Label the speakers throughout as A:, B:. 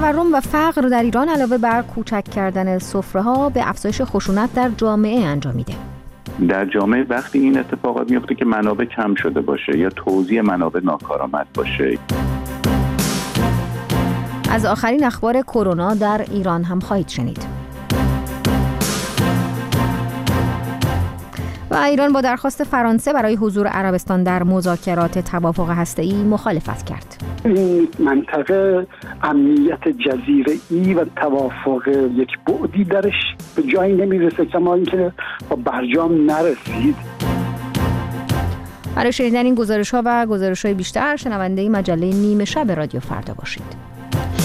A: تورم و فقر در ایران علاوه بر کوچک کردن سفره‌ها به افزایش خشونت در جامعه انجامیده.
B: در جامعه وقتی این اتفاقات میفته که منابع کم شده باشه یا توزیع منابع ناکارآمد باشه.
A: از آخرین اخبار کرونا در ایران هم خواهید شنید. و ایران با درخواست فرانسه برای حضور عربستان در مذاکرات توافق هسته‌ای مخالفت کرد.
C: این منطقه امنیت جزیره‌ای و توافق یک بعدی درش به جایی نمیرسه کما اینکه با برجام نرسید.
A: برای شنیدن این گزارش‌ها و گزارش‌های بیشتر شنونده مجله نیمه شب رادیو فردا باشید.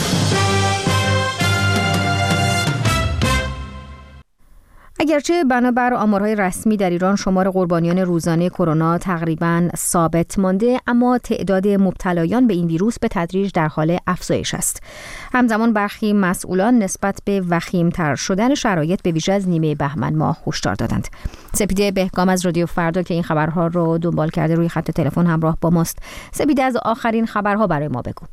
A: اگرچه بنابر آمارهای رسمی در ایران شمار قربانیان روزانه کرونا تقریباً ثابت مانده، اما تعداد مبتلایان به این ویروس به تدریج در حال افزایش است. همزمان برخی مسئولان نسبت به وخیم‌تر شدن شرایط به ویژه از نیمه بهمن ماه هشدار دادند. سپیده بهگام از رادیو فردا که این خبرها رو دنبال کرده روی خط تلفن همراه با ماست. سپیده، از آخرین خبرها برای ما بگو.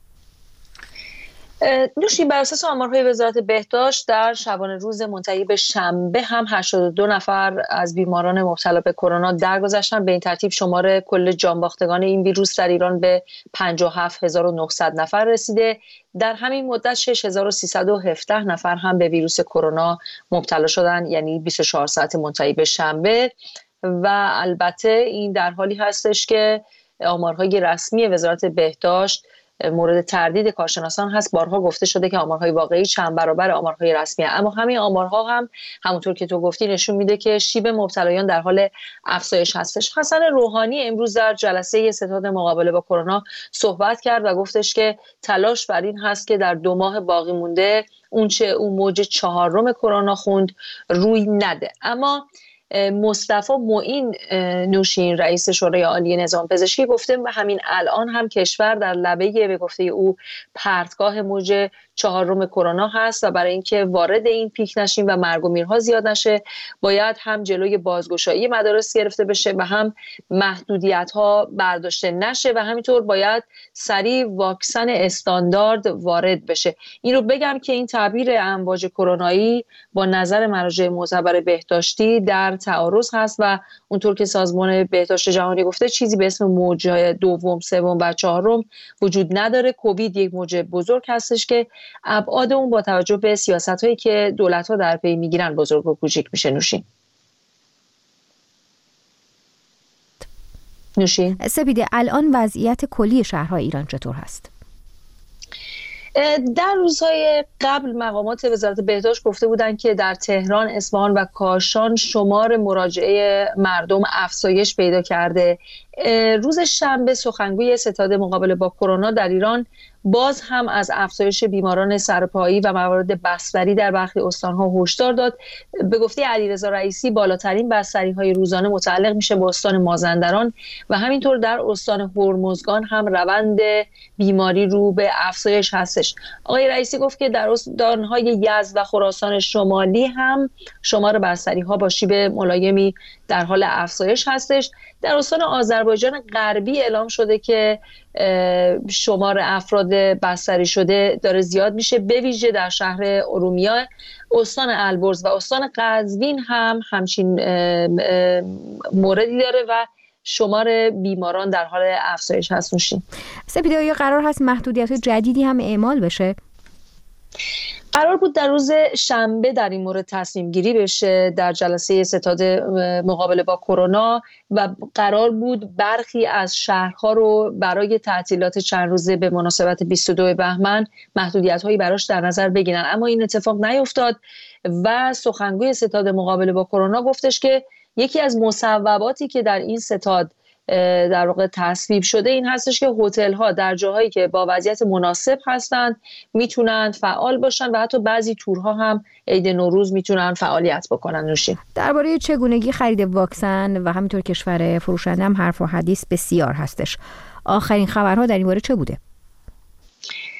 D: نوشین، بر اساس آمارهای وزارت بهداشت در شبانه روز منتهی به شنبه هم 82 نفر از بیماران مبتلا به کرونا درگذشتند. به این ترتیب شمار کل جانباختگان این ویروس در ایران به 57900 نفر رسیده. در همین مدت 6317 نفر هم به ویروس کرونا مبتلا شدند، یعنی 24 ساعت منتهی به شنبه. و البته این در حالی هستش که آمارهای رسمی وزارت بهداشت مورد تردید کارشناسان هست. بارها گفته شده که آمارهای واقعی چند برابر آمارهای رسمی، اما همین آمارها هم همونطور که تو گفتی نشون میده که شیب مبتلایان در حال افزایش هستش. حسن روحانی امروز در جلسه ستاد مقابله با کرونا صحبت کرد و گفتش که تلاش بر این هست که در 2 ماه باقی مونده اون موج 4 کرونا خوند روی نده. اما مصطفی معین نوشین رئیس شورای عالی نظام پزشکی گفته همین الان هم کشور در لبه به گفته او پرتگاه موج 4 کرونا هست و برای اینکه وارد این پیک نشیم و مرگ و میرها زیاد نشه باید هم جلوی بازگشایی مدارس گرفته بشه و هم محدودیت ها برداشته نشه و همینطور باید سریع واکسن استاندارد وارد بشه. این رو بگم که این تعبیر امواج کرونایی با نظر مراجع معتبر بهداشتی در تعارض هست و اونطور که سازمان بهداشت جهانی گفته چیزی به اسم موج 2، 3 و 4 وجود نداره. کووید یک موج بزرگ هستش که ابعاد اون با توجه به سیاست‌هایی که دولت‌ها در پی میگیرن بزرگ و کوچیک میشه. نوشین
A: سپیده، الان وضعیت کلی شهرهای ایران چطور هست؟
D: در روزهای قبل مقامات وزارت بهداشت گفته بودند که در تهران، اصفهان و کاشان شمار مراجعه مردم افزایش پیدا کرده. روز شنبه سخنگوی ستاد مقابله با کرونا در ایران باز هم از افزایش بیماران سرپایی و موارد بستری در برخی استان‌ها هشدار داد. به گفته علیرضا رئیسی بالاترین بستری‌های روزانه متعلق میشه به استان مازندران و همینطور در استان هرمزگان هم روند بیماری رو به افزایش هستش. آقای رئیسی گفت که در استان‌های یزد و خراسان شمالی هم شمار بستری‌ها با شیب ملایمی در حال افزایش هستش. در استان آذربایجان غربی اعلام شده که شمار افراد بستری شده داره زیاد میشه، به ویژه در شهر ارومیه، استان البرز و استان قزوین هم همچین موردی داره و شمار بیماران در حال افزایش هست.
A: سپیده، آیا قرار هست محدودیت جدیدی هم اعمال بشه؟
D: قرار بود در روز شنبه در این مورد تصمیم گیری بشه در جلسه ستاد مقابله با کرونا و قرار بود برخی از شهرها رو برای تعطیلات چند روزه به مناسبت 22 بهمن محدودیت‌هایی براش در نظر بگیرن، اما این اتفاق نیفتاد و سخنگوی ستاد مقابله با کرونا گفتش که یکی از مصوباتی که در این ستاد در واقع تصویب شده این هستش که هتل‌ها در جاهایی که با وضعیت مناسب هستند میتونن فعال باشن و حتی بعضی تورها هم عید نوروز میتونن فعالیت بکنن.
A: درباره چگونگی خرید واکسن و همینطور کشور فروشنده هم حرف و حدیث بسیار هستش. آخرین خبرها در این باره چه بوده؟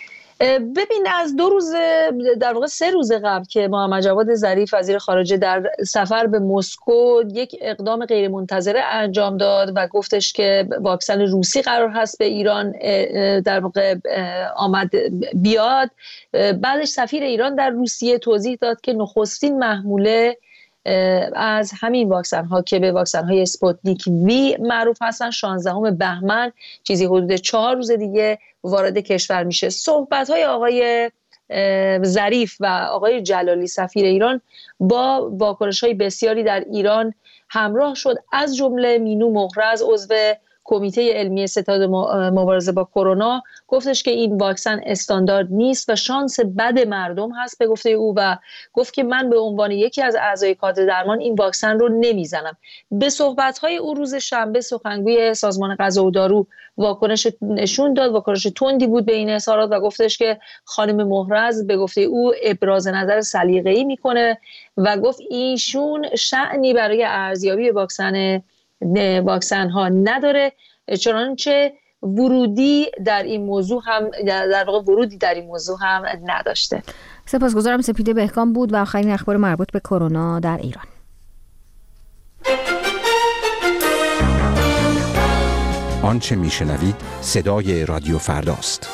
D: ببین از 2 روز در واقع 3 روز قبل که محمد جواد ظریف وزیر خارجه در سفر به مسکو یک اقدام غیرمنتظره انجام داد و گفتش که واکسن روسی قرار هست به ایران در واقع آمد بیاد. بعدش سفیر ایران در روسیه توضیح داد که نخستین محموله از همین واکسن ها که به واکسن های اسپوتنیک وی معروف هستن 16 بهمن چیزی حدود 4 روز دیگه وارد کشور میشه. صحبت های آقای ظریف و آقای جلالی سفیر ایران با واکنش های بسیاری در ایران همراه شد، از جمله مینو مهرز عضو کمیته علمی ستاد مبارزه با کرونا گفتش که این واکسن استاندارد نیست و شانس بد مردم هست به گفته او، و گفت که من به عنوان یکی از اعضای کادر درمان این واکسن رو نمیزنم. به صحبت‌های او روز شنبه سخنگوی سازمان غذا و دارو واکنش نشون داد، واکنش تندی بود به این اظهارات و گفتش که خانم مهرز به گفته او ابراز نظر سلیقه‌ای میکنه و گفت ایشون شأنی برای ارزیابی واکسن ها نداره، چنانچه ورودی در این موضوع هم نداشته.
A: سپاسگزارم. سپیده بهکام بود و آخرین اخبار مربوط به کرونا در ایران.
E: آنچه میشنوید صدای رادیو فرداست.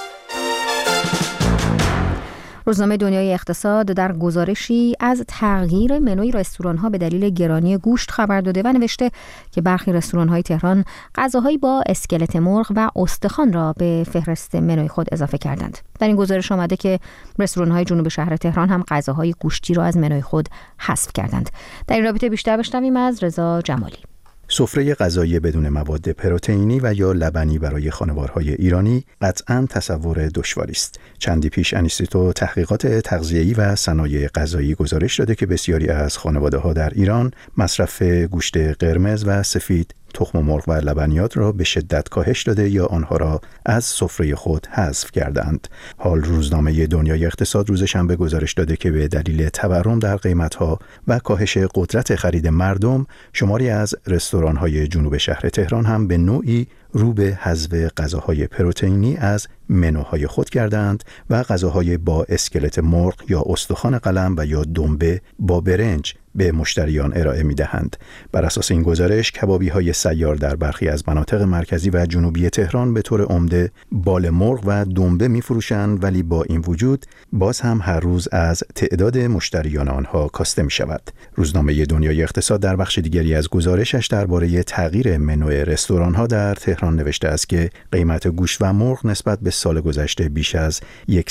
A: روزنامه دنیای اقتصاد در گزارشی از تغییر منوی رستوران‌ها به دلیل گرانی گوشت خبر داده و نوشته که برخی رستوران‌های تهران غذاهایی با اسکلت مرغ و استخوان را به فهرست منوی خود اضافه کردند. در این گزارش آمده که رستوران‌های جنوب شهر تهران هم غذاهای گوشتی را از منوی خود حذف کردند. در این رابطه بیشتر بشنویم از رضا جمالی.
F: سفره غذایی بدون مواد پروتئینی و یا لبنی برای خانوارهای ایرانی قطعاً تصور دشواری است. چندی پیش انستیتو تحقیقات تغذیه‌ای و صنایع غذایی گزارش داده که بسیاری از خانواده‌ها در ایران مصرف گوشت قرمز و سفید، تخم مرغ و لبنیات را به شدت کاهش داده یا آنها را از سفره خود حذف کردند. حال روزنامه دنیای اقتصاد روز شنبه گزارش داده که به دلیل تورم در قیمت‌ها و کاهش قدرت خرید مردم، شماری از رستوران‌های جنوب شهر تهران هم به نوعی رو به حذف غذاهای پروتئینی از منوهای خود کردند و غذاهای با اسکلت مرغ یا استخوان قلم و یا دنبه با برنج به مشتریان ارائه می‌دهند. بر اساس این گزارش کبابی‌های سیار در برخی از مناطق مرکزی و جنوبی تهران به طور عمده بال مرغ و دنبه می‌فروشند، ولی با این وجود باز هم هر روز از تعداد مشتریان آنها کاسته می‌شود. روزنامه دنیای اقتصاد در بخش دیگری از گزارشش درباره تغییر منو رستوران‌ها در تهران نوشته است که قیمت گوشت و مرغ نسبت به سال گذشته بیش از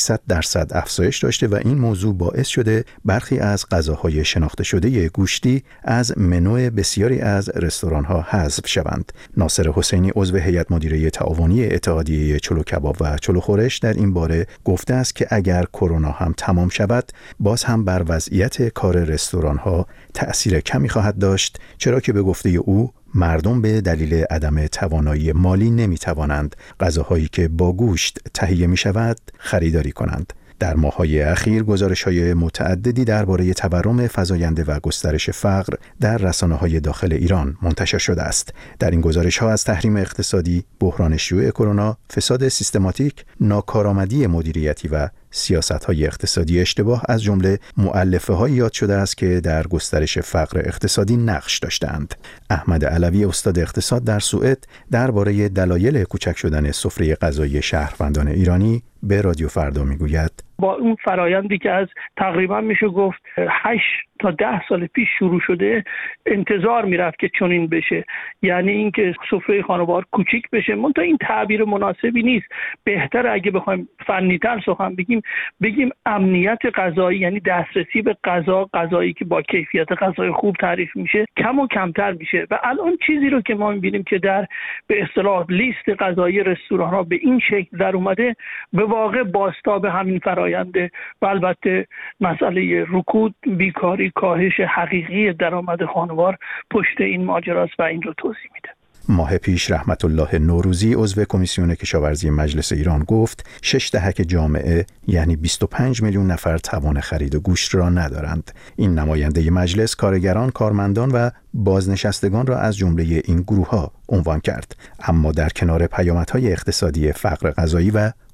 F: 100% افزایش داشته و این موضوع باعث شده برخی از غذاهای شناخته شده گوشتی از منو بسیاری از رستوران‌ها حذف شوند. ناصر حسینی عضو هیئت مدیره تعاونی اتحادیه چلو کباب و چلو خورش در این باره گفته است که اگر کرونا هم تمام شود باز هم بر وضعیت کار رستوران‌ها تأثیر کمی خواهد داشت، چرا که به گفته او مردم به دلیل عدم توانایی مالی نمی‌توانند غذاهایی که با گوشت تهیه می‌شود خریداری کنند. در ماه‌های اخیر گزارش‌های متعددی درباره تورم فزاینده و گسترش فقر در رسانه‌های داخل ایران منتشر شده است. در این گزارش‌ها از تحریم اقتصادی، بحران شیوع کرونا، فساد سیستماتیک، ناکارآمدی مدیریتی و سیاست‌های اقتصادی اشتباه از جمله مؤلفه‌هایی یاد شده است که در گسترش فقر اقتصادی نقش داشتند. احمد علوی استاد اقتصاد در سوئد درباره دلایل کوچک شدن سفره غذایی شهروندان ایرانی به رادیو فردا میگوید:
G: با اون فرایندی که از تقریبا میشه گفت 8 تا 10 سال پیش شروع شده انتظار میرفت که چنین بشه، یعنی اینکه سفره خانوار کوچیک بشه. منتها این تعبیر مناسبی نیست. بهتر اگه بخوایم فنی‌تر سخن بگیم امنیت غذایی، یعنی دسترسی به غذایی که با کیفیت غذای خوب تعریف میشه کم و کمتر میشه. و الان چیزی رو که ما میبینیم که در به اصطلاح لیست غذایی رستوران‌ها به این شکل در اومده، به واقع بازتاب همین فراینده و البته مسئله رکود، بیکاری، کاهش حقیقی درآمد خانوار پشت این ماجراست و این رو توضیح میده.
F: ماه پیش رحمت الله نوروزی عضو کمیسیون کشاورزی مجلس ایران گفت 6 دهک جامعه یعنی 25 میلیون نفر توان خرید گوشت را ندارند. این نماینده مجلس کارگران، کارمندان و بازنشستگان را از جمله این گروه‌ها عنوان کرد. اما در کنار پیامدهای اقتصادی فقر غذایی و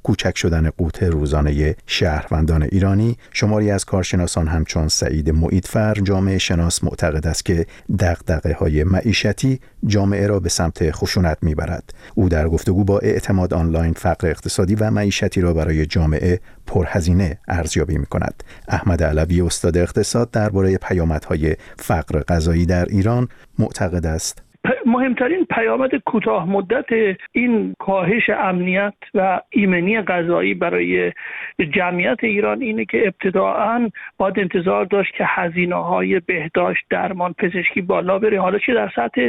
F: کوچک شدن قوت روزانه شهروندان ایرانی، شماری از کارشناسان همچون سعید معیدفر جامعه شناس معتقد است که دغدغه‌های معیشتی جامعه را به سمت خشونت میبرد. او در گفتگو با اعتماد آنلاین فقر اقتصادی و معیشتی را برای جامعه پرهزینه ارزیابی می‌کند. احمد علوی استاد اقتصاد درباره پیامدهای فقر غذایی در ایران معتقد است
G: مهمترین پیامد کوتاه مدت این کاهش امنیت و ایمنی غذایی برای جمعیت ایران اینه که ابتداعاً باید انتظار داشت که هزینه‌های بهداشت، درمان، پزشکی بالا بره، حالا چه در سطح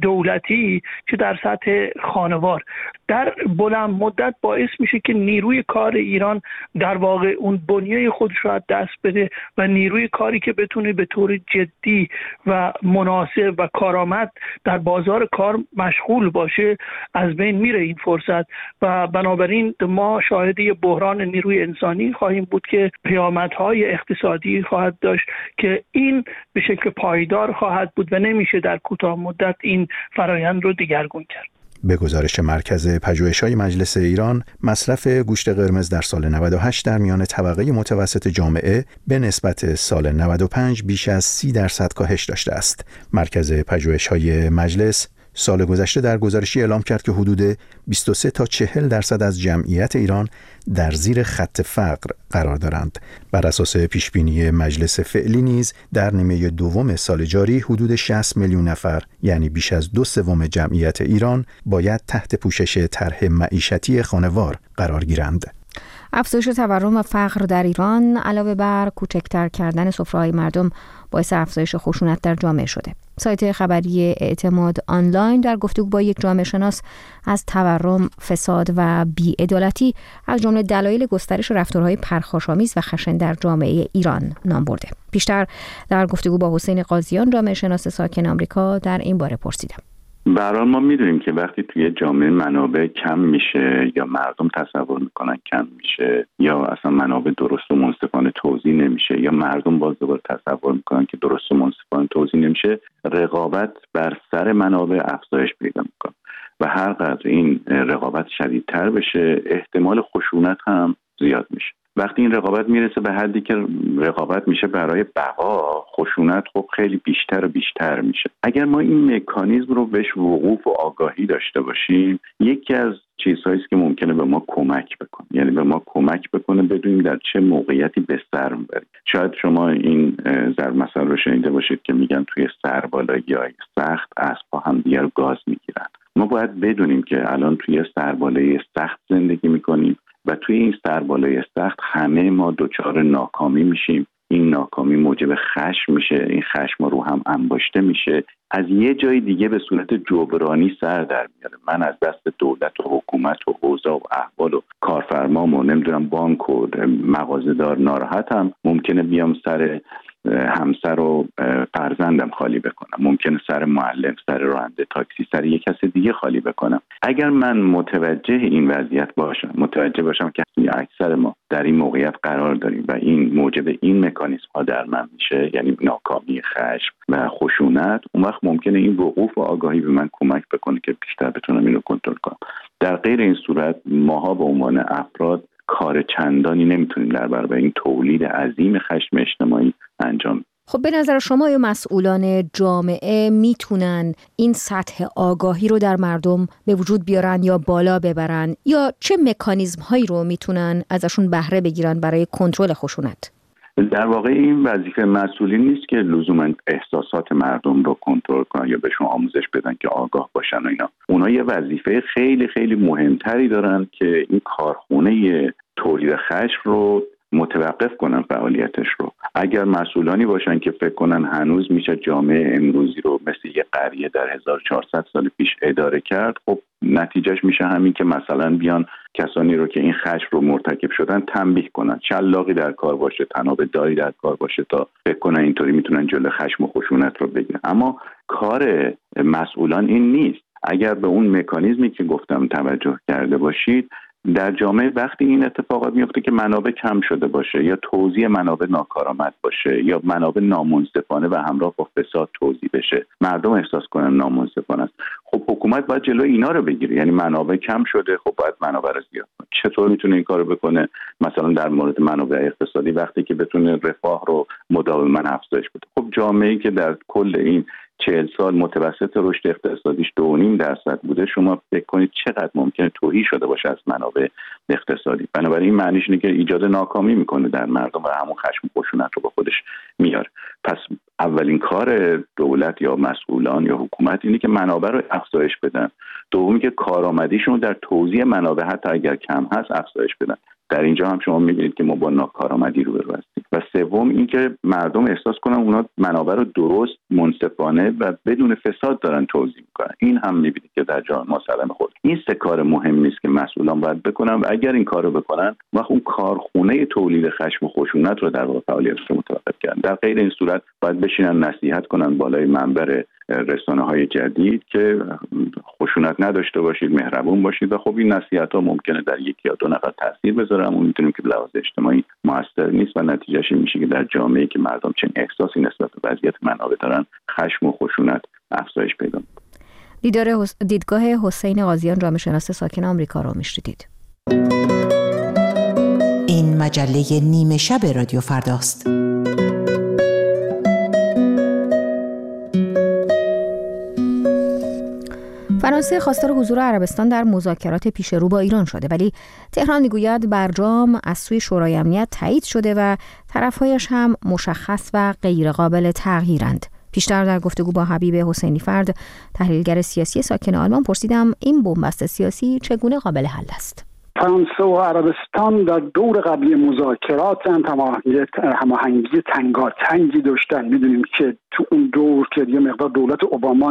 G: دولتی چه در سطح خانوار. در بلند مدت باعث میشه که نیروی کار ایران در واقع اون بنیه خودش رو از دست بده و نیروی کاری که بتونه به طور جدی و مناسب و کارآمد در بازار کار مشغول باشه از بین میره این فرصت و بنابراین ما شاهد یه بحران نیروی انسانی خواهیم بود که پیامدهای اقتصادی خواهد داشت که این به شکل پایدار خواهد بود و نمیشه در کوتاه مدت این فرایند رو دگرگون کرد.
F: به گزارش مرکز پژوهش‌های مجلس ایران، مصرف گوشت قرمز در سال 98 در میان طبقه متوسط جامعه به نسبت سال 95 بیش از 30% کاهش داشته است. مرکز پژوهش‌های مجلس سال گذشته در گزارشی اعلام کرد که حدود 23 تا 40% از جمعیت ایران در زیر خط فقر قرار دارند. بر اساس پیشبینی مجلس فعلی نیز در نیمه دوم سال جاری حدود 60 میلیون نفر، یعنی بیش از 2/3 جمعیت ایران، باید تحت پوشش طرح معیشتی خانوار قرار گیرند.
A: افزایش تورم و فقر در ایران علاوه بر کوچکتر کردن سفره‌های مردم باعث افزایش خشونت در جامعه شده. سایت خبری اعتماد آنلاین در گفتگو با یک جامعه شناس از تورم، فساد و بی‌عدالتی از جمله دلایل گسترش رفتارهای پرخاش‌آمیز و خشن در جامعه ایران نام برده. بیشتر در گفتگو با حسین قاضیان، جامعه شناس ساکن آمریکا، در این باره پرسیدم.
B: به هر حال ما میدونیم که وقتی توی جامعه منابع کم میشه یا مردم تصور میکنن کم میشه یا اصلا منابع درست و منصفانه توزیع نمیشه یا مردم باز دوباره تصور میکنن که درست و منصفانه توزیع نمیشه، رقابت بر سر منابع افزایش پیدا میکنه و هر قدر این رقابت شدیدتر بشه احتمال خشونت هم زیاد میشه. وقتی این رقابت میرسه به حدی که رقابت میشه برای بقا، خشونت خب خیلی بیشتر و بیشتر میشه. اگر ما این مکانیزم رو بهش وقوف و آگاهی داشته باشیم، یکی از چیزهایی است که ممکنه به ما کمک بکنه، یعنی به ما کمک بکنه بدونیم در چه موقعیتی به سر میبریم. شاید شما این ضرب مثل رو شنیده باشید که میگن توی سربالایی‌های سخت اسب‌ها هم دیگر رو گاز میگیرن. ما باید بدونیم که الان توی سربالایی سخت زندگی میکنیم و توی این سربالای سخت همه ما دچار ناکامی میشیم. این ناکامی موجب خشم میشه، این خشم رو هم انباشته میشه، از یه جای دیگه به صورت جبرانی سر در میاره. من از دست دولت و حکومت و اوضاع و احوال و کارفرمام و نمیدونم بانک و مغازه‌دار ناراحتم، ممکنه بیام سر همسر و فرزندم خالی بکنم، ممکنه سر معلم، سر راننده تاکسی، سر یک کس دیگه خالی بکنم. اگر من متوجه این وضعیت باشم، متوجه باشم که اکثر ما در این موقعیت قرار داریم و این موجب این مکانیزم ها در من میشه، یعنی ناکامی، خشم و خشونت، اون وقت ممکنه این وقوف و آگاهی به من کمک بکنه که بیشتر بتونم این رو کنترل کنم. در غیر این صورت ماها به عنوان افراد کار چندانی نمیتونیم در برابر این تولید عظیم خشم اجتماعی انجام.
A: خب به نظر شما یا مسئولان جامعه میتونن این سطح آگاهی رو در مردم به وجود بیارن یا بالا ببرن، یا چه مکانیزم هایی رو میتونن ازشون بهره بگیرن برای کنترل خشونت؟
B: در واقع این وظیفه مسئولین نیست که لزوما احساسات مردم رو کنترل کنن یا بهشون آموزش بدن که آگاه باشن و اینا. اونا یه وظیفه خیلی خیلی مهمتری دارن که این کارخونه تولید خشم رو متوقف کنن، فعالیتش رو. اگر مسئولانی باشن که فکر کنن هنوز میشه جامعه امروزی رو مثل یه قریه در 1400 سال پیش اداره کرد، خب نتیجهش میشه همین که مثلا بیان کسانی رو که این خشم رو مرتکب شدن تنبیه کنن، شلاقی در کار باشه، تناب داری در کار باشه تا فکر کنن اینطوری میتونن جلوی خشم و خشونت رو بگیرن. اما کار مسئولان این نیست. اگر به اون مکانیزمی که گفتم توجه کرده باشید، در جامعه وقتی این اتفاقات میفته که منابع کم شده باشه یا توزیع منابع ناکارآمد باشه یا منابع نامنصفانه و همراه با فساد توزیع بشه، مردم احساس کنن نامنصفانه است، خب حکومت باید جلوی اینا رو بگیره. یعنی منابع کم شده، خب باید منابع رو زیاد کنه. چطور میتونه این کارو بکنه؟ مثلا در مورد منابع اقتصادی وقتی که بتونه رفاه رو مداوما افزایش بده. خب جامعه‌ای که در کل این 40 سال متوسط رشد اقتصادیش 2.5% بوده، شما فکر کنید چقدر ممکنه تهی شده باشه از منابع اقتصادی. بنابراین معنیش اینه که ایجاد ناکامی میکنه در مردم و همون خشم و خشونت رو با خودش میاره. پس اولین کار دولت یا مسئولان یا حکومت اینه که منابع رو افزایش بدن. دومی که کارآمدیشون در توزیع منابع حتی اگر کم هست افزایش بدن. در اینجا هم شما می‌بینید که ما با ناکارآمدی روبرو هستیم. و سوم اینکه مردم احساس کنن اونا منابع رو درست، منصفانه و بدون فساد دارن توزیع میکنن. این هم می‌بینید که در جامعه ما سلام خود این سه کار مهم نیست که مسئولان باید بکنن و اگر این کارو بکنن وقت اون کارخونه تولید خشم و خشونت رو در واقع فعالیتش رو متوقف کردن. در غیر این صورت باید بشینن نصیحت کنن بالای منبر رسانه‌های جدید که خشونت نداشته باشید، مهربون باشید و خب این نصیحت‌ها ممکنه در یکی یا دو نفر تاثیر بذاره، اما می‌دونیم که به لحاظ اجتماعی موثر نیست و نتیجهش این میشه که در جامعه‌ای که مردم چنین احساسی نسبت به وضعیت منابع دارن، خشم و خشونت افزایش پیدا می‌کنه.
A: دیدگاه حسین قاضیان جامعه شناس ساکن آمریکا رو میشنیدید.
H: این مجله نیمه شب رادیو فرداست.
A: فرانسه خواستار حضور عربستان در مذاکرات پیش رو با ایران شده، ولی تهران میگوید برجام از سوی شورای امنیت تایید شده و طرفهایش هم مشخص و غیر قابل تغییرند. پیشتر در گفتگو با حبیب حسینی فرد، تحلیلگر سیاسی ساکن آلمان، پرسیدم این بنبست سیاسی چگونه قابل حل است؟
C: فرانسه و عربستان در دور قبلی مذاکرات هماهنگی تنگاتنگی داشتن. میدونیم که تو اون دور که یه مقدار دولت اوباما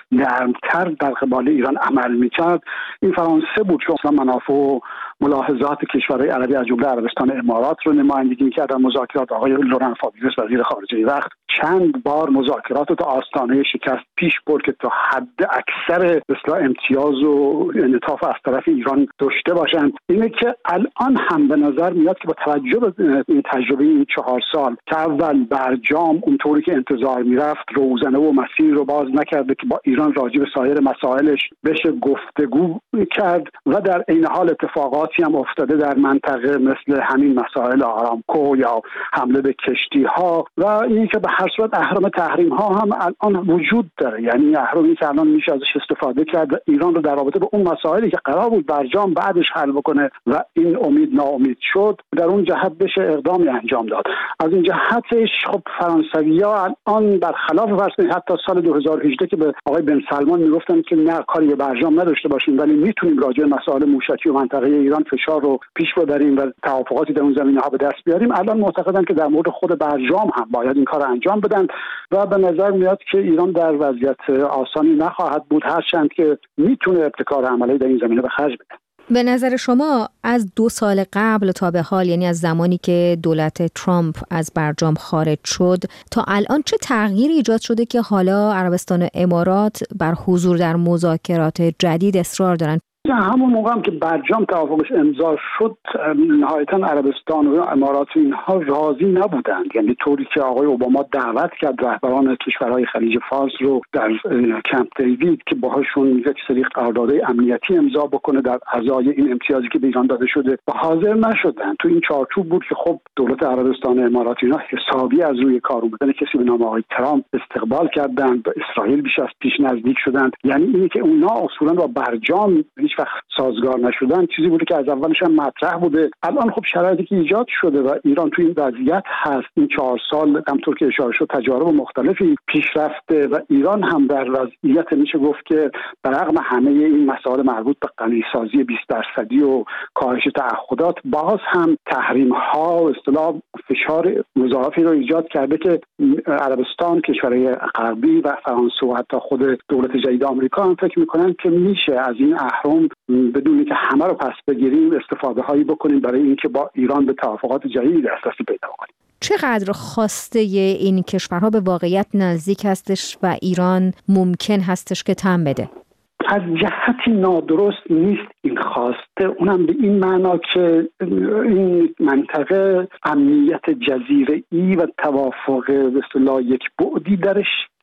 C: نرمتر در قبال ایران عمل میکرد، این فرانسه بود که اصلا منافع و ملاحظات کشورهای عربی از جمله عربستان امارات رو نمایندگی میکرد. در مذاکرات آقای لوران فابیوس وزیر خارجه وقت چند بار مذاکرات رو تا آستانه شکست پیش برد که تا حد اکثر اصلاح امتیاز و انعطاف از طرف ایران داشته باشند. اینه که الان هم به نظر میاد که با توجه به این تجربه این 4 سال که اول برجام اونطوری که انتظار میرفت روزنه و مسیر رو باز نکرده که با ایران راجع به سایر مسائلش بشه گفتگو کرد و در این حال اتفاقاتی هم افتاده در منطقه مثل همین مسائل آرامکو یا حمله به کشتی ها و این که به هر صورت اهرم تحریم ها هم الان وجود داره. یعنی اهرمی که الان میشه ازش استفاده کرد ایران رو در رابطه با اون مسائلی که قرار بود برجام بعدش حل بکنه و این امید ناامید شد در اون جهت بشه اقدامی انجام داد. از این جهتش خب فرانسوی‌ها الان برخلاف فرض حتی سال 2018 که به آقای بن سلمان میگفتن که نه کاری به برجام نداشته باشیم ولی میتونیم راجع به مسائل موشکی و منطقه ایران فشار رو پیش ببریم و توافقاتی در اون زمینه‌ها به دست بیاریم، الان معتقدن که در مورد خود برجام هم باید این کار انجام بدن و به نظر میاد که ایران در وضعیت آسانی نخواهد بود، هرچند که میتونه ابتکار عملی در این زمینه به خرج بده.
A: به نظر شما از 2 سال قبل تا به حال، یعنی از زمانی که دولت ترامپ از برجام خارج شد تا الان، چه تغییری ایجاد شده که حالا عربستان و امارات بر حضور در مذاکرات جدید اصرار دارند؟
C: همون موقع هم که برجام توافقش امضا شد نهایتا عربستان و امارات اینها راضی نبودند. یعنی طوری که آقای اوباما دعوت کرد رهبران کشورهای خلیج فارس رو در کمپ دیوید که باهاشون یک سری قراردادهای امنیتی امضا بکنه در ازای این امتیازی که به ایران داده شده و حاضر نشدن. تو این چارچوب بود که خب دولت عربستان و امارات اینا حسابی از روی کار اومدن کسی به نام آقای ترامپ استقبال کردند، به اسرائیل بیش از پیش نزدیک شدند. یعنی اینی که اونا اصولا با برجام وقت سازگار نشدن چیزی بوده که از اولش هم مطرح بوده. الان خب شرایطی که ایجاد شده و ایران توی این وضعیت هست، این 4 سال همونطور که اشاره شد تجارب مختلفی پیش رفته و ایران هم در وضعیت میشه گفت که برغم همه این مسائل مربوط به غنیسازی 20% و کاهش تعهدات باز هم تحریم ها و اصطلاح فشار مضاعفی رو ایجاد کرده که عربستان، کشورهای غربی و فرانسه و حتی خود دولت جدید آمریکا هم فکر میکنن که میشه از این اهرم بدون که همه رو پس بگیریم استفاده هایی بکنیم برای اینکه با ایران به توافقات جدیدی دسترسی پیدا کنیم.
A: چقدر خواسته این کشورها به واقعیت نزدیک هستش و ایران ممکن هستش که تن بده؟
C: از جهتی نادرست نیست این خواسته، اونم به این معنا که این منطقه امنیت جزیره‌ای و توافق به اصطلاح یک بعدی درش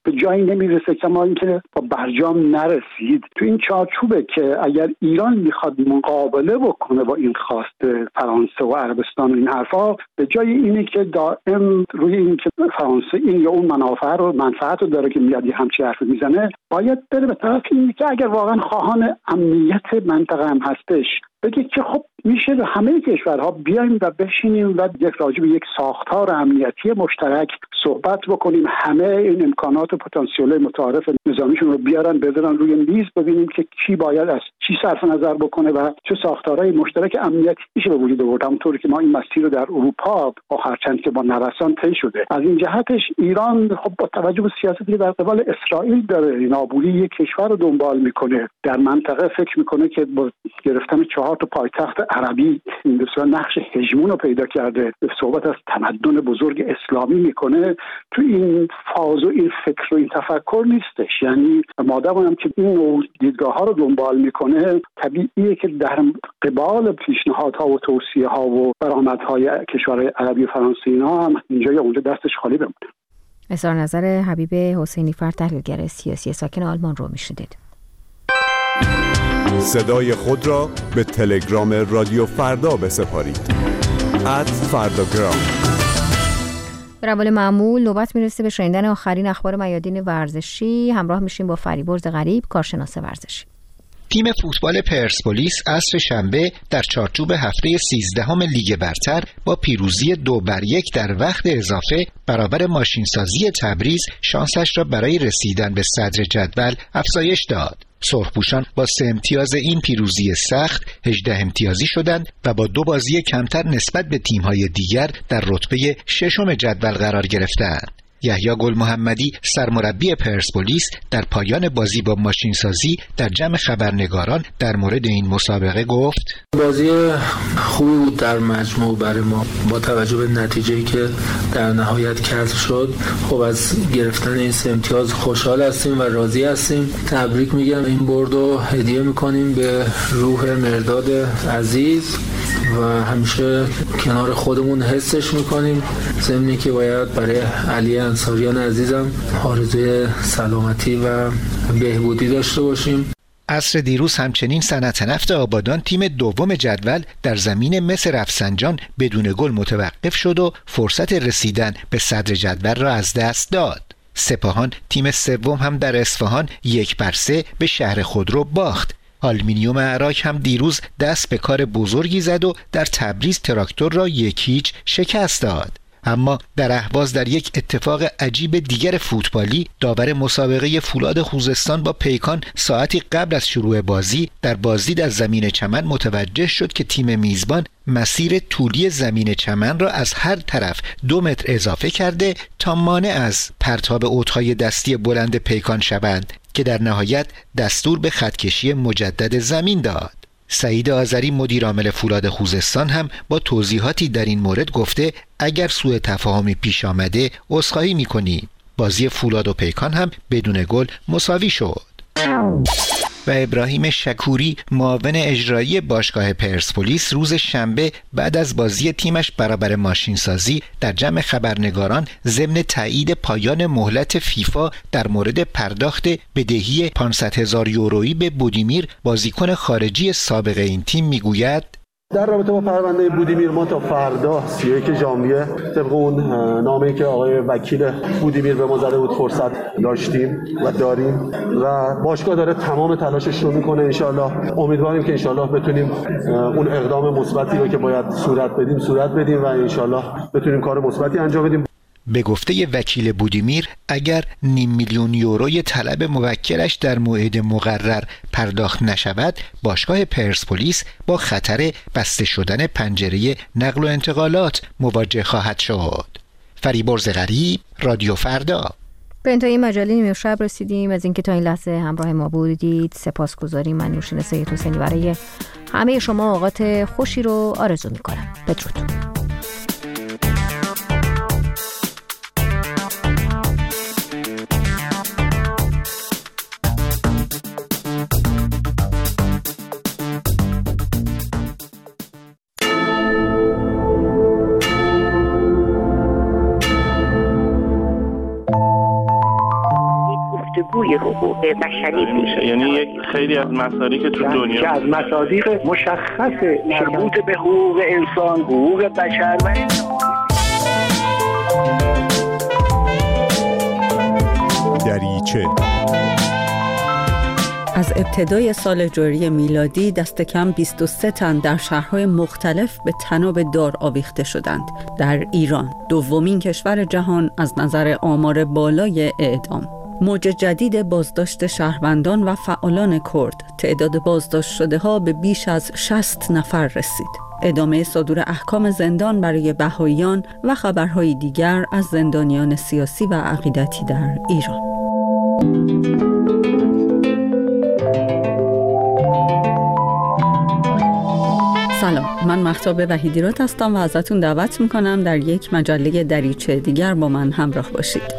C: به جایی نمیرسه کما اینکه با برجام نرسید. تو این چارچوبه که اگر ایران میخواد مقابله بکنه با این خواست فرانسه و عربستان و این حرفا، به جای اینه که دائم روی این که فرانسه این یا اون منفعت رو داره که میاد همچی حرف میزنه، باید بره به طرف اینه که اگر واقعا خواهان امنیت منطقه هم هستش، بگه که خب میشه به همه کشورها بیایم و بشینیم و راجع به یک ساختار امنیتی مشترک صحبت بکنیم، همه این امکانات و پتانسیل متعارف نظامیشون رو بیارن بذارن روی میز، ببینیم که کی باید از چی صرف نظر بکنه و چه ساختارهای مشترک امنیتی میشه به وجود آورد. همونطوری که ما این مسیر رو در اروپا هرچند که با نوسان طی شده. از این جهتش ایران خب با توجه به سیاستی که در قبال اسرائیل داره، نابودی یک کشور رو دنبال میکنه، در منطقه فکر میکنه که با گرفتن 4 تا پایتخت عربی این بسیار نقش هژمون رو پیدا کرده، صحبت از تمدن بزرگ اسلامی میکنه. تو این فاز و این فکر و این تفکر نیستش. یعنی مادام هم که این نوع دیدگاه ها رو دنبال میکنه، طبیعیه که در قبال پیشنهادها و توصیه ها و برآمدهای کشورهای عربی و فرانسه اینا هم اینجا یا اونجا دستش خالی بمونه.
A: اظهار نظر حبیب حسینی فر، تحلیلگر سیاسی ساکن آلمان رو میشنیدید.
I: صدای خود را به تلگرام رادیو فردا بسپارید. @فرداگرام.
A: به روال معمول نوبت میرسه به شنیدن آخرین اخبار میادین ورزشی. همراه میشیم با فریبرز غریب، کارشناس ورزشی.
J: تیم فوتبال پرسپولیس عصر شنبه در چارچوب هفته 13 لیگ برتر با پیروزی 2-1 در وقت اضافه برابر ماشینسازی تبریز شانسش را برای رسیدن به صدر جدول افزایش داد. سرخپوشان با 3 امتیاز این پیروزی سخت 18 امتیازی شدند و با 2 بازی کمتر نسبت به تیم‌های دیگر در رتبه 6 جدول قرار گرفتند. یحیی گل محمدی سرمربی پرسپولیس در پایان بازی با ماشینسازی در جمع خبرنگاران در مورد این مسابقه گفت:
K: بازی خوبی بود در مجموع برای ما، با توجه به نتیجه‌ای که در نهایت کسب شد. خب از گرفتن این 3 امتیاز خوشحال هستیم و راضی هستیم. تبریک میگم، این برد رو هدیه میکنیم به روح مرداد عزیز و همیشه کنار خودمون حسش میکنیم. ضمنی که باید برای علی انصاریان عزیزم آرزوی سلامتی و بهبودی داشته باشیم.
J: عصر دیروز همچنین صنعت نفت آبادان تیم دوم جدول در زمین مس رفسنجان بدون گل متوقف شد و فرصت رسیدن به صدر جدول را از دست داد. سپاهان تیم سوم هم در اصفهان 1-3 به شهر خودرو باخت. آلومینیوم عراق هم دیروز دست به کار بزرگی زد و در تبریز تراکتور را 1-0 شکست داد. اما در اهواز در یک اتفاق عجیب دیگر فوتبالی، داور مسابقه فولاد خوزستان با پیکان ساعتی قبل از شروع بازی در بازدید از زمین چمن متوجه شد که تیم میزبان مسیر طولی زمین چمن را از هر طرف 2 متر اضافه کرده تا مانع از پرتاب اوتهای دستی بلند پیکان شوند که در نهایت دستور به خطکشی مجدد زمین داد. سعید آذری مدیر عامل فولاد خوزستان هم با توضیحاتی در این مورد گفته اگر سوء تفاهمی پیش آمده عذرخواهی می‌کنیم. بازی فولاد و پیکان هم بدون گل مساوی شد. و ابراهیم شکوری معاون اجرایی باشگاه پرسپولیس روز شنبه بعد از بازی تیمش برابر ماشینسازی در جمع خبرنگاران ضمن تایید پایان مهلت فیفا در مورد پرداخت بدهی 500,000 یورویی به بودیمیر بازیکن خارجی سابق این تیم میگوید:
L: در رابطه با پرونده بودیمیر ما تا فردا 31 ژانویه طبق اون نامه‌ای که آقای وکیل بودیمیر به ما زده بود فرصت داشتیم و داریم و باشگاه داره تمام تلاشش رو میکنه. انشالله امیدواریم که انشالله بتونیم اون اقدام مثبتی رو که باید صورت بدیم و انشالله بتونیم کار مثبتی انجام بدیم.
J: به گفته وکیل بودیمیر اگر 500,000 یوروی طلب موکلش در موعد مقرر پرداخت نشود، باشگاه پرسپولیس با خطر بسته شدن پنجره نقل و انتقالات مواجه خواهد شد. فریبرز غریب، رادیو فردا.
A: به انتهای مجله نیمه شب رسیدیم. از اینکه تا این لحظه همراه ما بودید سپاسگزاریم. من نوشین سید حسینی برای همه شما اوقات خوشی رو آرزو می‌کنم. بدرود.
M: حقوق بشری میشه.
N: یعنی یک خیلی از مسائلی که تو دنیا
M: که از مصادیق مشخص مربوط به حقوق انسان، حقوق بشر و
I: دریچه.
O: از ابتدای سال جاری میلادی دست کم 23 تن در شهرهای مختلف به طناب دار آویخته شدند. در ایران، دومین کشور جهان از نظر آمار بالای اعدام. موج جدید بازداشت شهروندان و فعالان کرد، تعداد بازداشت شده ها به بیش از 60 نفر رسید. ادامه صدور احکام زندان برای بهائیان و خبرهای دیگر از زندانیان سیاسی و عقیدتی در ایران. سلام، من مهتاب وحیدیراد هستم و ازتون دعوت میکنم در یک مجله دریچه دیگر با من همراه باشید.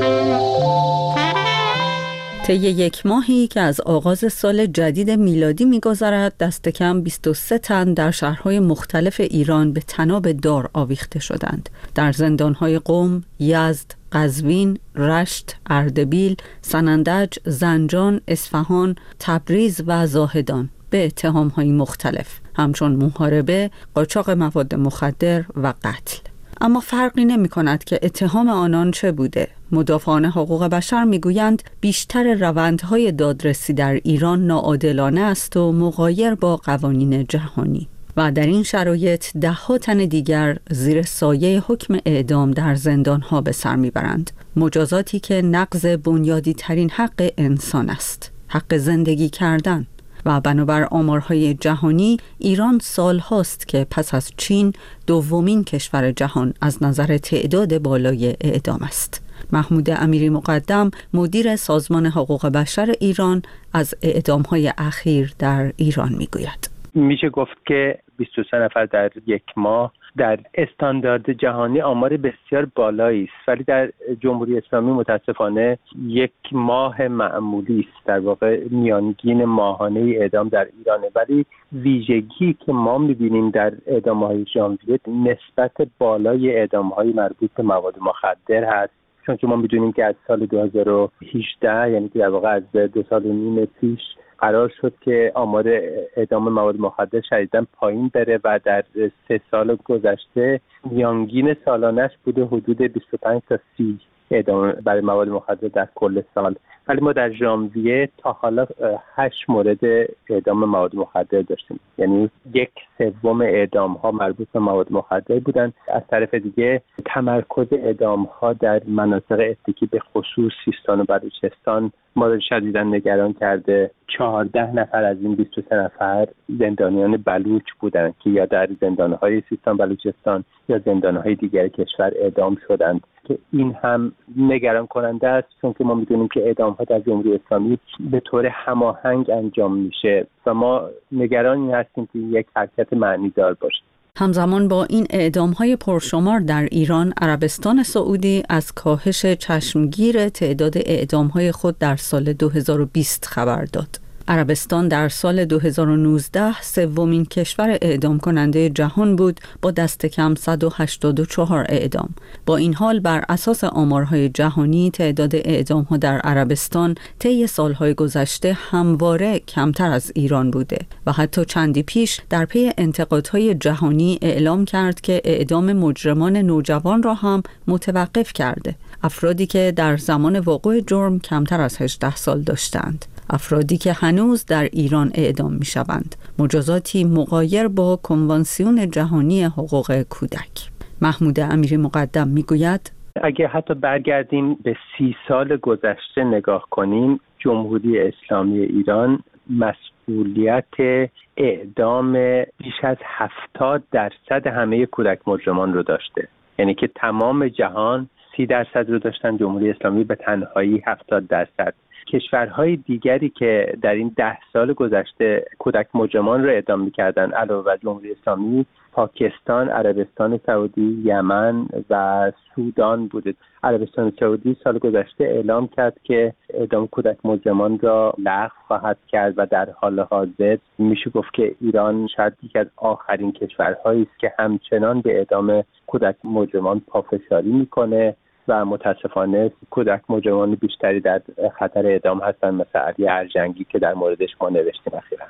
O: طی یک ماهی که از آغاز سال جدید میلادی می‌گذرد، دست کم 23 تن در شهرهای مختلف ایران به طناب دار آویخته شدند. در زندان‌های قم، یزد، قزوین، رشت، اردبیل، سنندج، زنجان، اصفهان، تبریز و زاهدان به اتهام‌های مختلف، همچون محاربه، قاچاق مواد مخدر و قتل. اما فرقی نمی کند که اتهام آنان چه بوده. مدافعان حقوق بشر میگویند بیشتر روندهای دادرسی در ایران ناعادلانه است و مغایر با قوانین جهانی. و در این شرایط 10 تن دیگر زیر سایه حکم اعدام در زندانها به سر میبرند. مجازاتی که نقض بنیادی ترین حق انسان است، حق زندگی کردن. و بنابر آمارهای جهانی، ایران سال هاست که پس از چین دومین کشور جهان از نظر تعداد بالای اعدام است. محمود امیری مقدم، مدیر سازمان حقوق بشر ایران، از اعدامهای اخیر در ایران میگوید.
P: میشه گفت که 23 نفر در یک ماه در استاندارد جهانی آمار بسیار بالایی است، ولی در جمهوری اسلامی متاسفانه یک ماه معمولی است. در واقع میانگین ماهانه اعدام در ایرانه، ولی ویژگی که ما می‌بینیم در اعدام‌های ژانویه نسبت بالای اعدام‌های مربوط به مواد مخدر هست، چون که ما می‌دونیم که از سال 2018، یعنی که در واقع از 2 سال و نیم پیش، قرار شد که آمار اعدام مواد مخدر شدیداً پایین بره و در 3 سال گذشته میانگین سالانش بوده حدود 25 تا 30 اعدام برای مواد مخدر در کل سال. ولی ما در ژانویه تا حالا 8 مورد اعدام مواد مخدر داشتیم، یعنی 1/3 اعدام ها مربوط به مواد مخدر بودن. از طرف دیگه تمرکز اعدام ها در مناطق اتکی به خصوص سیستان و بلوچستان ما رو شدیداً نگران کرده. 14 نفر از این 23 نفر زندانیان بلوچ بودند که یا در زندانهای سیستان بلوچستان یا زندانهای دیگر کشور اعدام شدند، که این هم نگران کننده است، چون که ما میدونیم که اعدام‌ها در جمهوری اسلامی به طور هماهنگ انجام میشه و ما نگرانی هستیم که یک حرکت معنیدار باشه.
O: همزمان با این اعدام‌های پرشمار در ایران، عربستان سعودی از کاهش چشمگیر تعداد اعدام‌های خود در سال 2020 خبر داد. عربستان در سال 2019 سومین کشور اعدام کننده جهان بود با دست کم 184 اعدام. با این حال بر اساس آمارهای جهانی، تعداد اعدام‌ها در عربستان طی سالهای گذشته همواره کمتر از ایران بوده و حتی چندی پیش در پی انتقادهای جهانی اعلام کرد که اعدام مجرمان نوجوان را هم متوقف کرده. افرادی که در زمان وقوع جرم کمتر از 18 سال داشتند. افرادی که هنوز در ایران اعدام می شوند. مجازاتی مغایر با کنوانسیون جهانی حقوق کودک. محمود امیری مقدم می گوید
P: اگر حتی برگردیم به 30 سال گذشته نگاه کنیم، جمهوری اسلامی ایران مسئولیت اعدام بیش از 70% همه کودک مجرمان رو داشته. یعنی که تمام جهان 30% رو داشتن، جمهوری اسلامی به تنهایی 70%. کشورهای دیگری که در این 10 سال گذشته کودک مجرمان را اعدام می‌کردن علاوه بر جمهوری اسلامی، پاکستان، عربستان سعودی، یمن و سودان بوده. عربستان سعودی سال گذشته اعلام کرد که اعدام کودک مجرمان را لغو خواهد کرد و در حال حاضر میشه گفت که ایران شاید یکی از آخرین کشورهایی است که همچنان به اعدام کودک مجرمان پافشاری میکنه و متاسفانه کودک مجرمان بیشتری در خطر اعدام هستند، مثل علی ارجنگی که در موردش ما نوشتیم اخیراً.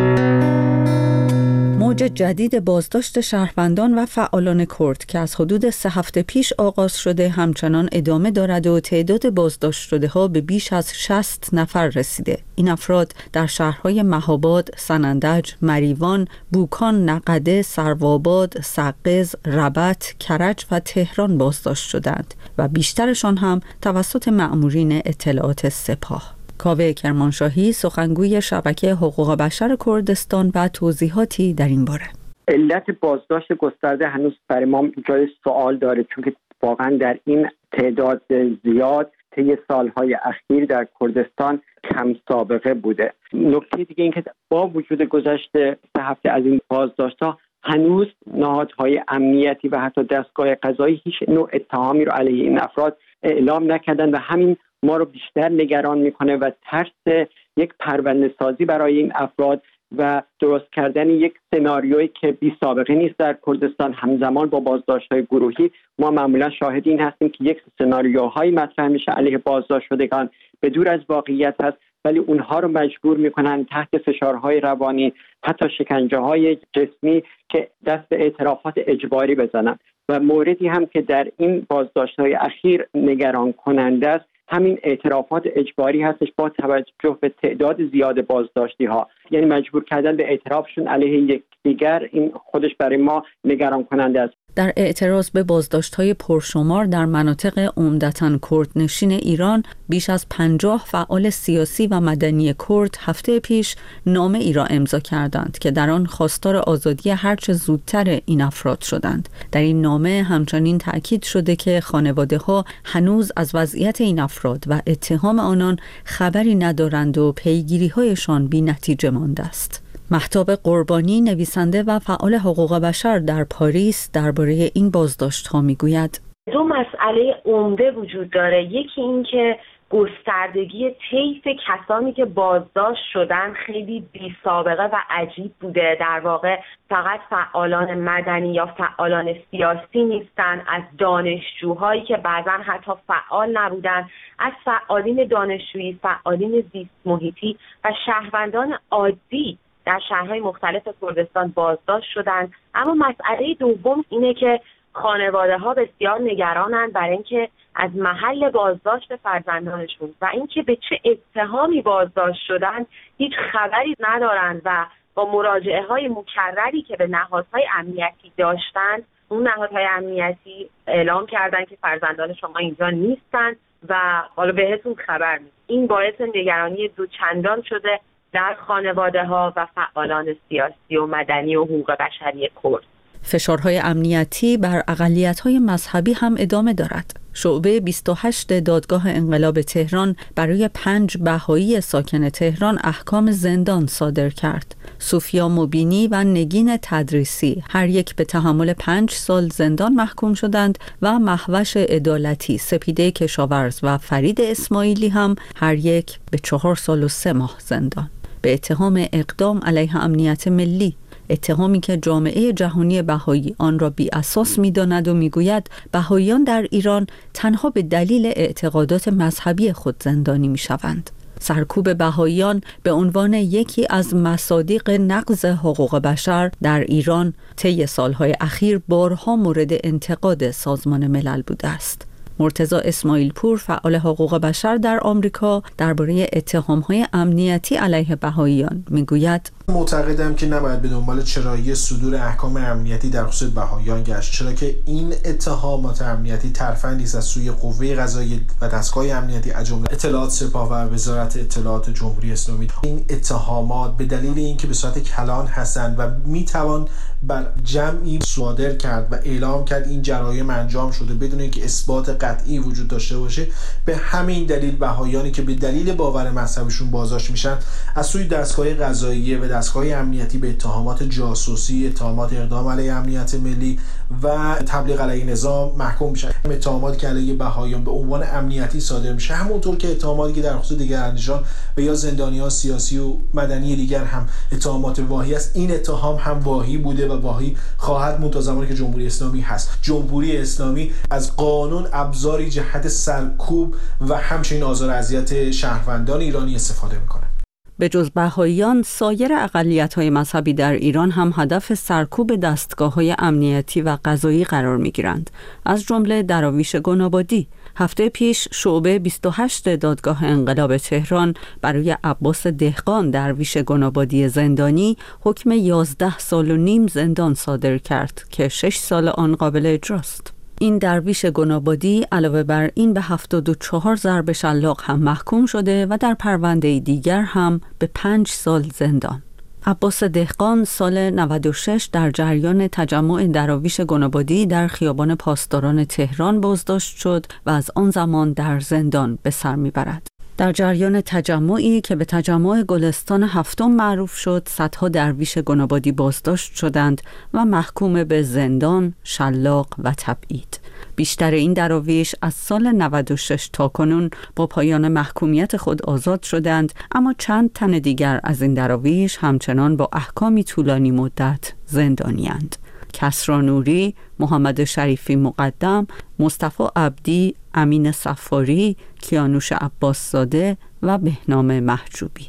O: موج جدید بازداشت شهروندان و فعالان کرد که از حدود 3 هفته پیش آغاز شده همچنان ادامه دارد و تعداد بازداشت شده ها به بیش از 60 نفر رسیده. این افراد در شهرهای مهاباد، سنندج، مریوان، بوکان، نقده، سروآباد، سقز، ربط، کرج و تهران بازداشت شدند و بیشترشان هم توسط مأمورین اطلاعات سپاه. کاوه کرمانشاهی سخنگوی شبکه حقوق بشر کردستان و توضیحاتی در این باره.
Q: علت بازداشت گسترده هنوز برای ما جای سوال داره، چون که واقعا در این تعداد زیاد طی سالهای اخیر در کردستان کم سابقه بوده. نکته دیگه این که با وجود گذشت 3 هفته از این بازداشت‌ها هنوز نهادهای امنیتی و حتی دستگاه قضایی هیچ نوع اتهامی رو علیه این افراد اعلام نکردن و همین ما رو بیشتر نگران میکنه و ترس یک پرونده سازی برای این افراد و درست کردن یک سناریویی که بی سابقه نیست در کردستان همزمان با بازداشت‌های گروهی. ما معمولا شاهد این هستیم که یک سناریوهایی مطرح میشه علیه بازداشت شدگان به دور از واقعیت هست، ولی اونها رو مجبور میکنن تحت فشارهای روانی، حتی شکنجه‌های جسمی که دست به اعترافات اجباری بزنن. و موردی هم که در این بازداشت‌های اخیر نگران کننده است همین اعترافات اجباری هستش با توجه به تعداد زیاد بازداشتی ها، یعنی مجبور کردن به اعترافشون علیه یکدیگر. این خودش برای ما نگران کننده است.
O: در اعتراض به بازداشت‌های پرشمار در مناطق عمدتاً کردنشین ایران، بیش از 50 فعال سیاسی و مدنی کرد هفته پیش نامه‌ای را امضا کردند که در آن خواستار آزادی هرچه زودتر این افراد شدند. در این نامه همچنین تأکید شده که خانواده‌ها هنوز از وضعیت این افراد و اتهام آنان خبری ندارند و پیگیری‌هایشان بی‌نتیجه مانده است. مهتاب قربانی، نویسنده و فعال حقوق بشر در پاریس، درباره این بازداشت‌ها میگوید:
R: 2 مسئله عمده وجود داره. یکی این که گستردگی طیف کسانی که بازداشت شدن خیلی بی سابقه و عجیب بوده. در واقع فقط فعالان مدنی یا فعالان سیاسی نیستن، از دانشجوهایی که بعضا حتی فعال نبودن، از فعالین دانشجویی، فعالین زیست محیطی و شهروندان عادی در شهرهای مختلف کردستان بازداشت شدند. اما مسئله دوم اینه که خانواده‌ها بسیار نگرانند برای اینکه از محل بازداشت فرزندانشون و اینکه به چه اتهامی بازداشت شدن هیچ خبری ندارند و با مراجعه‌های مکرری که به نهادهای امنیتی داشتند، اون نهادهای امنیتی اعلام کردن که فرزندان شما اینجا نیستن و حالا بهتون خبر میدیم. این باعث نگرانی دوچندان شده در خانواده‌ها و فعالان سیاسی و مدنی و حقوق بشری کرد.
O: فشارهای امنیتی بر اقلیت‌های مذهبی هم ادامه دارد. شعبه 28 دادگاه انقلاب تهران برای 5 بهایی ساکن تهران احکام زندان صادر کرد. سوفیا مبینی و نگین تدریسی هر یک به تحمل 5 سال زندان محکوم شدند و مهوش عدالتی، سپیده کشاورز و فرید اسماعیلی هم هر یک به 4 سال و 3 ماه زندان به اتهام اقدام علیه امنیت ملی، اتهامی که جامعه جهانی بهایی آن را بی اساس می‌داند و می‌گوید بهاییان در ایران تنها به دلیل اعتقادات مذهبی خود زندانی می‌شوند. سرکوب بهاییان به عنوان یکی از مصادیق نقض حقوق بشر در ایران طی سالهای اخیر بارها مورد انتقاد سازمان ملل بوده است. مرتضی اسماعیل پور، فعال حقوق بشر در آمریکا، درباره اتهام‌های امنیتی علیه بهاییان میگوید:
S: معتقدم که نباید به دنبال چرایی صدور احکام امنیتی در خصوص بهاییان گشت، چرا که این اتهامات امنیتی ترفندی است از سوی قوه قضاییه و دستگاه امنیتی از جمله اطلاعات سپاه و وزارت اطلاعات جمهوری اسلامی. این اتهامات به دلیل اینکه به صورت کلان هستند و میتوان بر جمعی صادر کرد و اعلام کرد این جرایم انجام شده بدون اینکه اثبات قطعی وجود داشته باشه، به همین دلیل بهاییانی که به دلیل باور مذهبیشون بازداشت میشن از سوی دستگاه قضاییه و دستگاه امنیتی به اتهامات جاسوسی، اتهامات اقدام علیه امنیت ملی و تبلیغ علیه نظام محکوم میشن. اتهاماتی که علیه بهاییان به عنوان امنیتی صادر میشه، همونطور که اتهاماتی که در خصوص دگراندیشان و یا زندانیان سیاسی و مدنی دیگر هم اتهامات واهی است، این اتهام هم واهی بوده و واهی خواهد موند تا زمانی که جمهوری اسلامی هست. جمهوری اسلامی از قانون ابزاری جهت سرکوب و همچنین آزار و اذیت شهروندان ایرانی استفاده میکنه.
O: به جز بهائیان، سایر اقلیت‌های مذهبی در ایران هم هدف سرکوب دستگاه‌های امنیتی و قضایی قرار می‌گیرند، از جمله دراویش گنابادی. هفته پیش شعبه 28 دادگاه انقلاب تهران برای عباس دهقان درویش گنابادی زندانی حکم 11 سال و نیم زندان صادر کرد که 6 سال آن قابل اجراست. این درویش گنابادی علاوه بر این به 74 ضرب شلاق هم محکوم شده و در پرونده دیگر هم به 5 سال زندان. عباس دهقان سال 96 در جریان تجمع دراویش گنابادی در خیابان پاسداران تهران بازداشت شد و از آن زمان در زندان به سر میبرد. در جریان تجمعی که به تجمع گلستان هفتم معروف شد، صدها درویش گنابادی بازداشت شدند و محکوم به زندان، شلاق و تبعید. بیشتر این دراویش از سال 96 تا کنون با پایان محکومیت خود آزاد شدند، اما چند تن دیگر از این دراویش همچنان با احکامی طولانی مدت زندانی‌اند. کسری نوری، محمد شریفی مقدم، مصطفی عبدی، امین صفاری، کیانوش عباسزاده و بهنام محجوبی.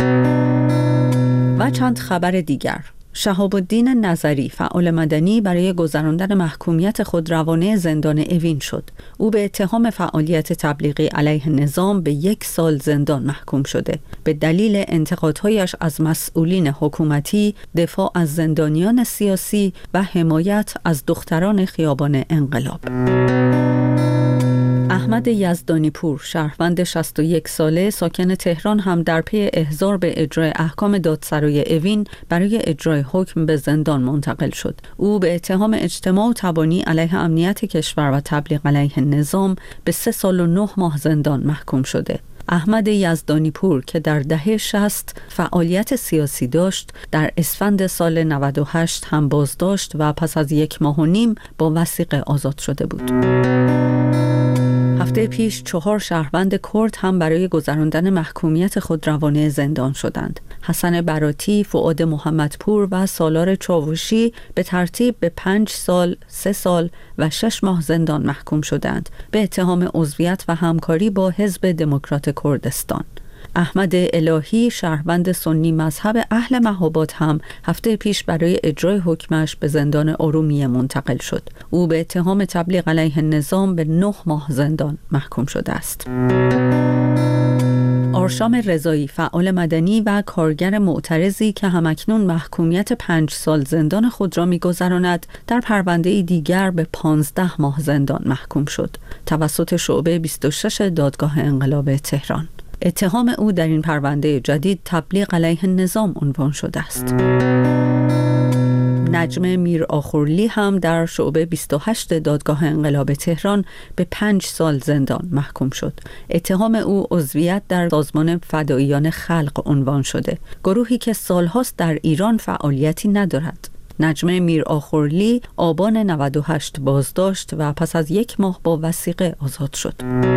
O: و چند خبر دیگر. شهاب الدین نظری، فعال مدنی، برای گذراندن محکومیت خود روانه زندان اوین شد. او به اتهام فعالیت تبلیغی علیه نظام به 1 سال زندان محکوم شده، به دلیل انتقادهایش از مسئولین حکومتی، دفاع از زندانیان سیاسی و حمایت از دختران خیابان انقلاب. احمد یزدانی پور، شهروند 61 ساله ساکن تهران، هم در پی احضار به اجرای احکام دادسرای اوین برای اجرای حکم به زندان منتقل شد. او به اتهام اجتماع و تبانی علیه امنیت کشور و تبلیغ علیه نظام به 3 سال و 9 ماه زندان محکوم شده. احمد یزدانی پور که در دهه 60 فعالیت سیاسی داشت، در اسفند سال 98 هم بازداشت و پس از 1 ماه و نیم با وثیقه آزاد شده بود. هفته پیش 4 شهروند کرد هم برای گذراندن محکومیت خود روانه زندان شدند. حسن براتی، فؤاد محمدپور و سالار چاوشی به ترتیب به 5 سال، 3 سال و 6 ماه زندان محکوم شدند به اتهام عضویت و همکاری با حزب دموکرات کردستان. احمد الهی، شهروند سنی مذهب اهل مهاباد، هم هفته پیش برای اجرای حکمش به زندان ارومیه منتقل شد. او به اتهام تبلیغ علیه نظام به 9 ماه زندان محکوم شده است. آرشام رضایی، فعال مدنی و کارگر معترضی که همکنون محکومیت 5 سال زندان خود را می‌گذراند، در پرونده دیگر به 15 ماه زندان محکوم شد توسط شعبه 26 دادگاه انقلاب تهران. اتهام او در این پرونده جدید تبلیغ علیه نظام عنوان شده است. نجم میر آخورلی هم در شعبه 28 دادگاه انقلاب تهران به 5 سال زندان محکوم شد. اتهام او عضویت در سازمان فداییان خلق عنوان شده، گروهی که سالهاست در ایران فعالیتی ندارد. نجم میر آخورلی آبان 98 بازداشت و پس از 1 ماه با وثیقه آزاد شد.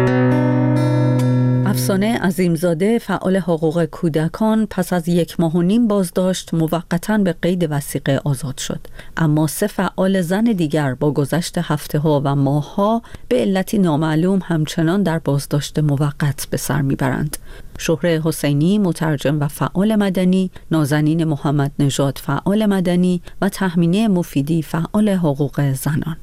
O: افسانه عظیمزاده، فعال حقوق کودکان، پس از 1 ماه و نیم بازداشت موقتاً به قید وثیقه آزاد شد، اما 3 فعال زن دیگر با گذشت هفته‌ها و ماه‌ها به علتی نامعلوم همچنان در بازداشت موقت به سر میبرند. شهره حسینی، مترجم و فعال مدنی، نازنین محمد نژاد، فعال مدنی و تهمینه مفیدی، فعال حقوق زنان.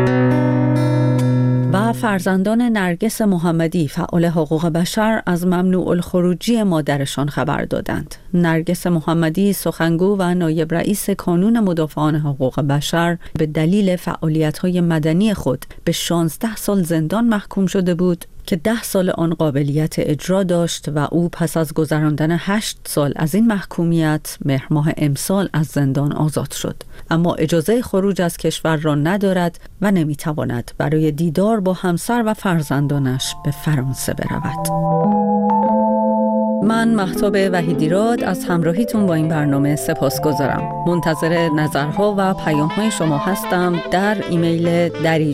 O: و فرزندان نرگس محمدی، فعال حقوق بشر، از ممنوع الخروجی مادرشان خبر دادند. نرگس محمدی، سخنگو و نایب رئیس کانون مدافعان حقوق بشر، به دلیل فعالیت‌های مدنی خود به 16 سال زندان محکوم شده بود که 10 سال آن قابلیت اجرا داشت و او پس از گذراندن 8 سال از این محکومیت مهر ماه امسال از زندان آزاد شد، اما اجازه خروج از کشور را ندارد و نمیتواند برای دیدار با همسر و فرزندانش به فرانسه برود. من مهتاب وحیدیراد از همراهیتون با این برنامه سپاسگزارم. منتظر نظرها و پیام‌های شما هستم در ایمیل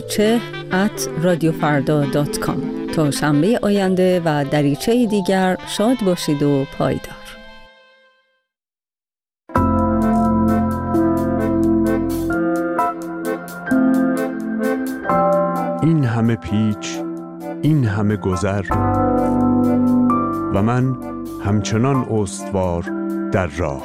O: dariche@radiofarda.com. تا شنبه آینده و دریچه دیگر شاد باشید و پایدار.
I: این همه پیچ، این همه گذر و من همچنان استوار در راه.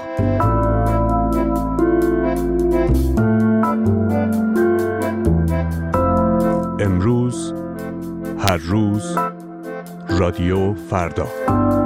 I: امروز، هر روز، رادیو فردا.